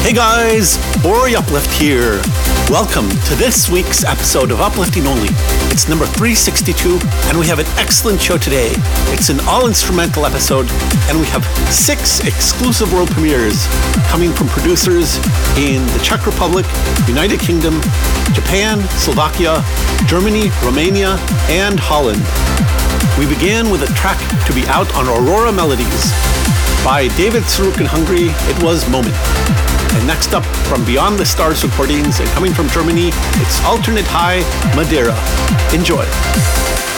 Hey guys, Ori Uplift here. Welcome to this week's episode of Uplifting Only. It's number 362, and we have an excellent show today. It's an all-instrumental episode, and we have 6 exclusive world premieres coming from producers in the Czech Republic, United Kingdom, Japan, Slovakia, Germany, Romania, and Holland. We began with a track to be out on Aurora Melodies. By David Saruk in Hungary, it was Moment. And next up, from Beyond the Stars recordings and coming from Germany, it's Alternate High Madeira. Enjoy.